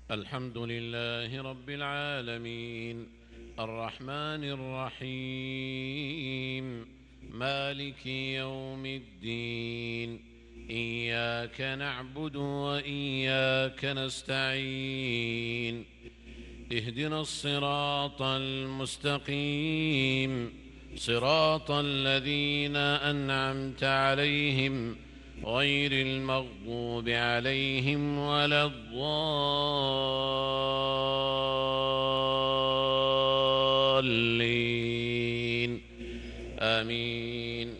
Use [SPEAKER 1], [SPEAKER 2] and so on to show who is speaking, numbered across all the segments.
[SPEAKER 1] الحمد لله رب العالمين الرحمن الرحيم مالك يوم الدين إياك نعبد وإياك نستعين اهدنا الصراط المستقيم صراط الذين أنعمت عليهم غير المغضوب عليهم ولا الضالين آمين.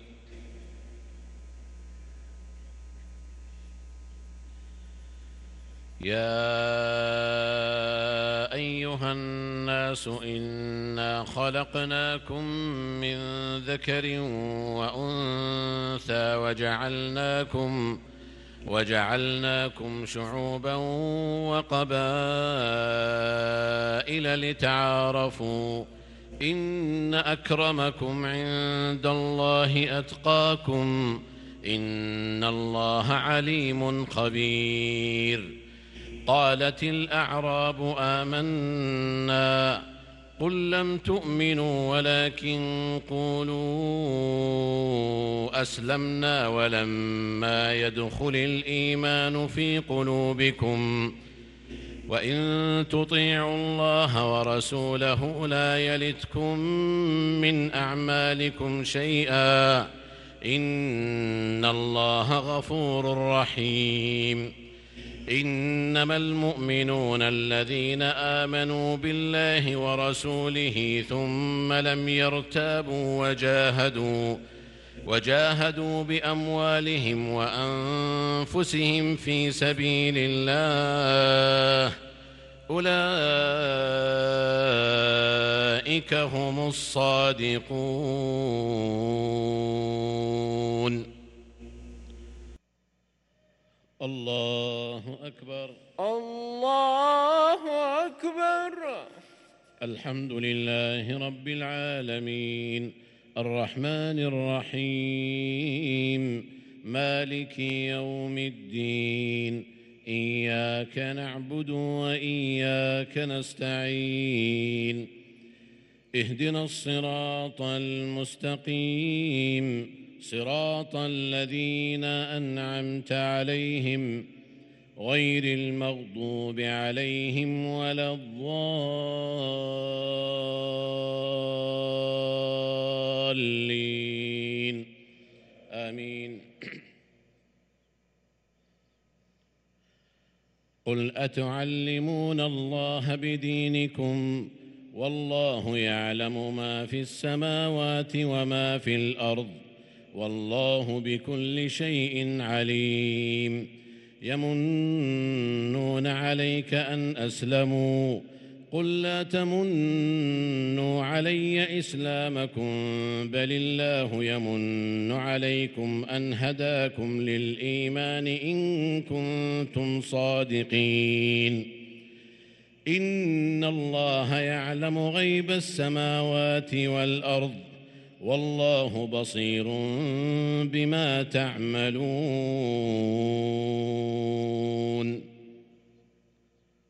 [SPEAKER 1] يا أيها الناس إنا خلقناكم من ذكر وأنثى وجعلناكم شعوبا وقبائل لتعارفوا إن أكرمكم عند الله أتقاكم إن الله عليم خبير. قالت الأعراب آمنا قل لم تؤمنوا ولكن قولوا أسلمنا ولما يدخل الإيمان في قلوبكم وإن تطيعوا الله ورسوله لا يلتكم من أعمالكم شيئا إن الله غفور رحيم. إنما المؤمنون الذين آمنوا بالله ورسوله ثم لم يرتابوا وجاهدوا بأموالهم وأنفسهم في سبيل الله أولئك هم الصادقون. الله أكبر
[SPEAKER 2] الله أكبر.
[SPEAKER 1] الحمد لله رب العالمين الرحمن الرحيم مالك يوم الدين إياك نعبد وإياك نستعين اهدنا الصراط المستقيم صراط الذين أنعمت عليهم غير المغضوب عليهم ولا الضالين آمين. قل أتعلمون الله بدينكم والله يعلم ما في السماوات وما في الأرض والله بكل شيء عليم. يمنون عليك أن أسلموا قل لا تمنوا علي إسلامكم بل الله يمن عليكم أن هداكم للإيمان إن كنتم صادقين. إن الله يعلم غيب السماوات والأرض والله بصير بما تعملون.